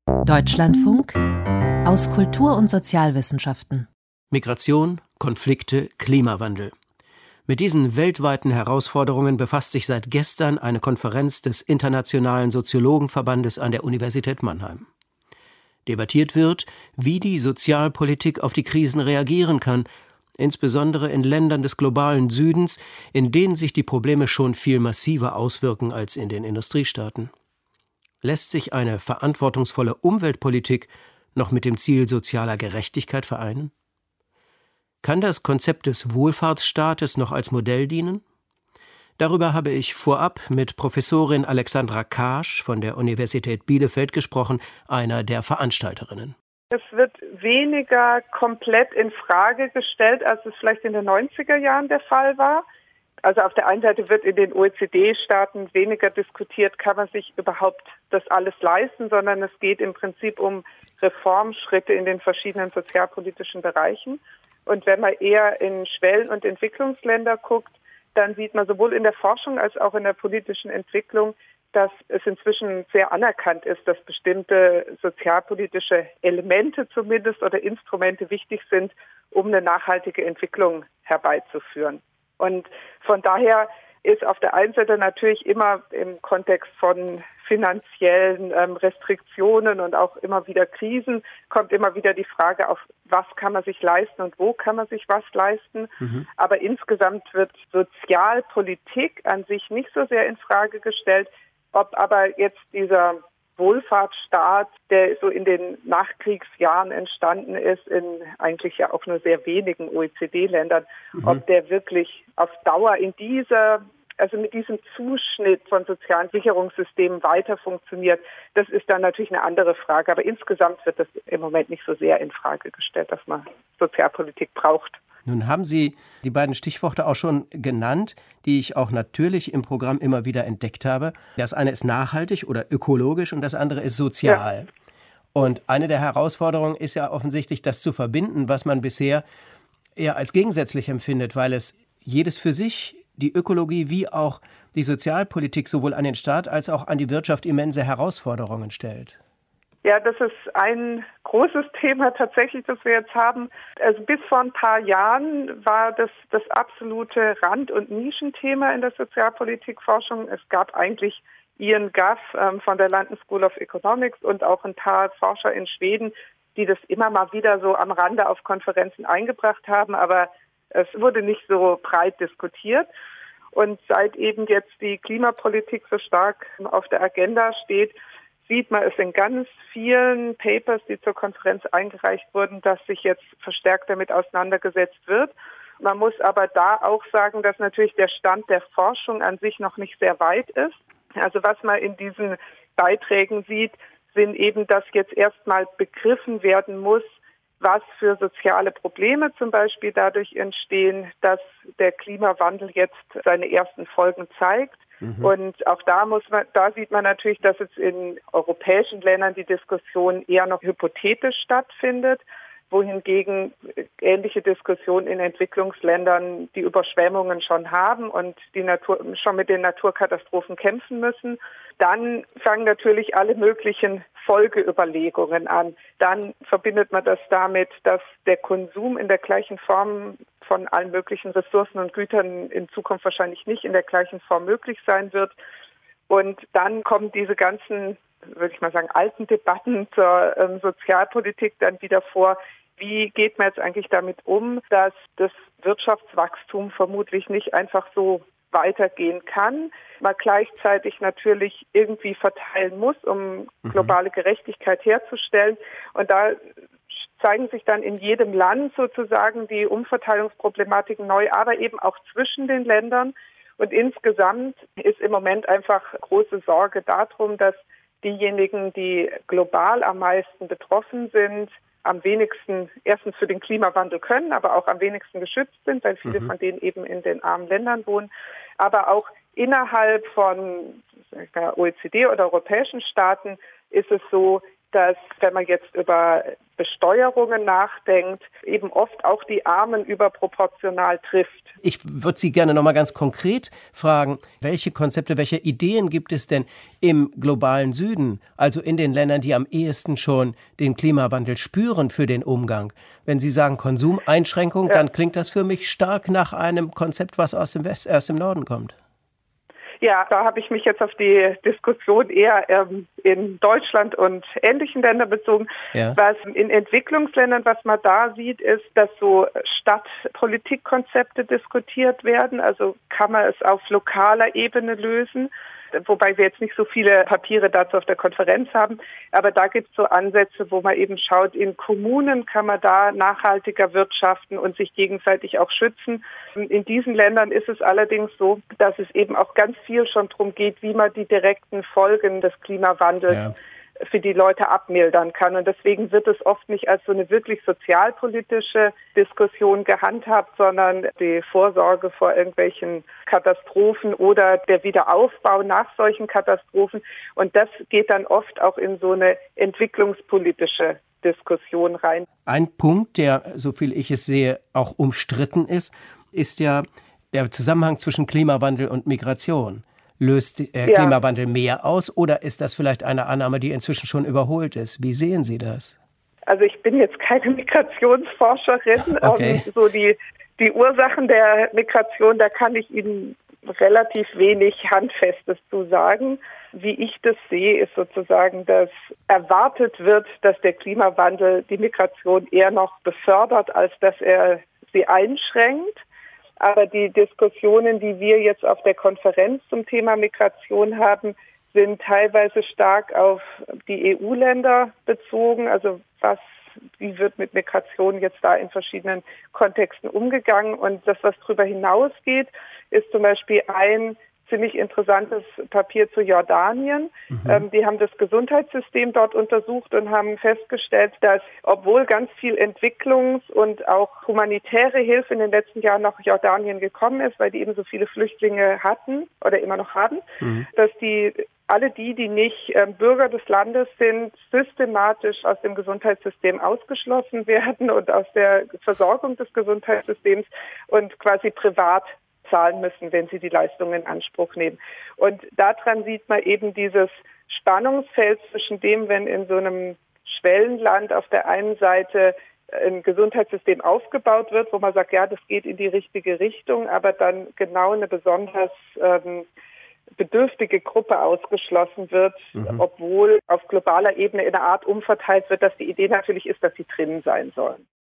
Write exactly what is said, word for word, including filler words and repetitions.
Deutschlandfunk aus Kultur- und Sozialwissenschaften. Migration, Konflikte, Klimawandel. Mit diesen weltweiten Herausforderungen befasst sich seit gestern eine Konferenz des Internationalen Soziologenverbandes an der Universität Mannheim. Debattiert wird, wie die Sozialpolitik auf die Krisen reagieren kann, insbesondere in Ländern des globalen Südens, in denen sich die Probleme schon viel massiver auswirken als in den Industriestaaten. Lässt sich eine verantwortungsvolle Umweltpolitik noch mit dem Ziel sozialer Gerechtigkeit vereinen? Kann das Konzept des Wohlfahrtsstaates noch als Modell dienen? Darüber habe ich vorab mit Professorin Alexandra Kaasch von der Universität Bielefeld gesprochen, einer der Veranstalterinnen. Es wird weniger komplett in Frage gestellt, als es vielleicht in den neunziger Jahren der Fall war. Also auf der einen Seite wird in den O E C D-Staaten weniger diskutiert, kann man sich überhaupt das alles leisten, sondern es geht im Prinzip um Reformschritte in den verschiedenen sozialpolitischen Bereichen. Und wenn man eher in Schwellen- und Entwicklungsländer guckt, dann sieht man sowohl in der Forschung als auch in der politischen Entwicklung, dass es inzwischen sehr anerkannt ist, dass bestimmte sozialpolitische Elemente zumindest oder Instrumente wichtig sind, um eine nachhaltige Entwicklung herbeizuführen. Und von daher ist auf der einen Seite natürlich immer im Kontext von finanziellen ähm, Restriktionen und auch immer wieder Krisen kommt immer wieder die Frage auf, was kann man sich leisten und wo kann man sich was leisten. Mhm. Aber insgesamt wird Sozialpolitik an sich nicht so sehr in Frage gestellt. Ob aber jetzt dieser Wohlfahrtsstaat, der so in den Nachkriegsjahren entstanden ist, in eigentlich ja auch nur sehr wenigen O E C D-Ländern, mhm. ob der wirklich auf Dauer in dieser, also mit diesem Zuschnitt von sozialen Sicherungssystemen weiter funktioniert, das ist dann natürlich eine andere Frage. Aber insgesamt wird das im Moment nicht so sehr in Frage gestellt, dass man Sozialpolitik braucht. Nun haben Sie die beiden Stichworte auch schon genannt, die ich auch natürlich im Programm immer wieder entdeckt habe. Das eine ist nachhaltig oder ökologisch und das andere ist sozial. Ja. Und eine der Herausforderungen ist ja offensichtlich, das zu verbinden, was man bisher eher als gegensätzlich empfindet, weil es jedes für sich, die Ökologie wie auch die Sozialpolitik, sowohl an den Staat als auch an die Wirtschaft immense Herausforderungen stellt. Ja, das ist ein großes Thema tatsächlich, das wir jetzt haben. Also bis vor ein paar Jahren war das das absolute Rand- und Nischenthema in der Sozialpolitikforschung. Es gab eigentlich Ian Guff ähm, von der London School of Economics und auch ein paar Forscher in Schweden, die das immer mal wieder so am Rande auf Konferenzen eingebracht haben, aber es wurde nicht so breit diskutiert. Und seit eben jetzt die Klimapolitik so stark auf der Agenda steht, sieht man es in ganz vielen Papers, die zur Konferenz eingereicht wurden, dass sich jetzt verstärkt damit auseinandergesetzt wird. Man muss aber da auch sagen, dass natürlich der Stand der Forschung an sich noch nicht sehr weit ist. Also was man in diesen Beiträgen sieht, sind eben, dass jetzt erstmal begriffen werden muss, was für soziale Probleme zum Beispiel dadurch entstehen, dass der Klimawandel jetzt seine ersten Folgen zeigt. Mhm. Und auch da muss man, da sieht man natürlich, dass es in europäischen Ländern die Diskussion eher noch hypothetisch stattfindet, wohingegen ähnliche Diskussionen in Entwicklungsländern die Überschwemmungen schon haben und die Natur schon mit den Naturkatastrophen kämpfen müssen. Dann fangen natürlich alle möglichen Folgeüberlegungen an. Dann verbindet man das damit, dass der Konsum in der gleichen Form von allen möglichen Ressourcen und Gütern in Zukunft wahrscheinlich nicht in der gleichen Form möglich sein wird. Und dann kommen diese ganzen, würde ich mal sagen, alten Debatten zur ähm, Sozialpolitik dann wieder vor. Wie geht man jetzt eigentlich damit um, dass das Wirtschaftswachstum vermutlich nicht einfach so weitergehen kann, man gleichzeitig natürlich irgendwie verteilen muss, um globale Gerechtigkeit herzustellen. Und da zeigen sich dann in jedem Land sozusagen die Umverteilungsproblematiken neu, aber eben auch zwischen den Ländern. Und insgesamt ist im Moment einfach große Sorge darum, dass diejenigen, die global am meisten betroffen sind, am wenigsten erstens für den Klimawandel können, aber auch am wenigsten geschützt sind, weil viele mhm. von denen eben in den armen Ländern wohnen. Aber auch innerhalb von O E C D oder europäischen Staaten ist es so, dass, wenn man jetzt über Besteuerungen nachdenkt, eben oft auch die Armen überproportional trifft. Ich würde Sie gerne noch mal ganz konkret fragen, welche Konzepte, welche Ideen gibt es denn im globalen Süden, also in den Ländern, die am ehesten schon den Klimawandel spüren für den Umgang? Wenn Sie sagen Konsumeinschränkung, ja. dann klingt das für mich stark nach einem Konzept, was aus dem West, aus dem Norden kommt. Ja, da habe ich mich jetzt auf die Diskussion eher ähm, in Deutschland und ähnlichen Ländern bezogen. Ja. Was in Entwicklungsländern, was man da sieht, ist, dass so Stadtpolitikkonzepte diskutiert werden. Also kann man es auf lokaler Ebene lösen, wobei wir jetzt nicht so viele Papiere dazu auf der Konferenz haben. Aber da gibt es so Ansätze, wo man eben schaut, in Kommunen kann man da nachhaltiger wirtschaften und sich gegenseitig auch schützen. In diesen Ländern ist es allerdings so, dass es eben auch ganz viel schon darum geht, wie man die direkten Folgen des Klimawandels ja. für die Leute abmildern kann. Und deswegen wird es oft nicht als so eine wirklich sozialpolitische Diskussion gehandhabt, sondern die Vorsorge vor irgendwelchen Katastrophen oder der Wiederaufbau nach solchen Katastrophen. Und das geht dann oft auch in so eine entwicklungspolitische Diskussion rein. Ein Punkt, der, so viel ich es sehe, auch umstritten ist, ist ja der Zusammenhang zwischen Klimawandel und Migration. Löst der ja. Klimawandel mehr aus oder ist das vielleicht eine Annahme, die inzwischen schon überholt ist? Wie sehen Sie das? Also ich bin jetzt keine Migrationsforscherin. Okay. Um, so die, die Ursachen der Migration, da kann ich Ihnen relativ wenig Handfestes zu sagen. Wie ich das sehe, ist sozusagen, dass erwartet wird, dass der Klimawandel die Migration eher noch befördert, als dass er sie einschränkt. Aber die Diskussionen, die wir jetzt auf der Konferenz zum Thema Migration haben, sind teilweise stark auf die E U-Länder bezogen. Also was, wie wird mit Migration jetzt da in verschiedenen Kontexten umgegangen? Und das, was darüber hinausgeht, ist zum Beispiel ein ziemlich interessantes Papier zu Jordanien. Mhm. Ähm, die haben das Gesundheitssystem dort untersucht und haben festgestellt, dass obwohl ganz viel Entwicklungs- und auch humanitäre Hilfe in den letzten Jahren nach Jordanien gekommen ist, weil die eben so viele Flüchtlinge hatten oder immer noch haben, mhm. dass die alle die, die nicht äh, Bürger des Landes sind, systematisch aus dem Gesundheitssystem ausgeschlossen werden und aus der Versorgung des Gesundheitssystems und quasi privat zahlen müssen, wenn sie die Leistungen in Anspruch nehmen. Und daran sieht man eben dieses Spannungsfeld zwischen dem, wenn in so einem Schwellenland auf der einen Seite ein Gesundheitssystem aufgebaut wird, wo man sagt, ja, das geht in die richtige Richtung, aber dann genau eine besonders ähm, bedürftige Gruppe ausgeschlossen wird, mhm. obwohl auf globaler Ebene in einer Art umverteilt wird, dass die Idee natürlich ist, dass sie drin sein sollen.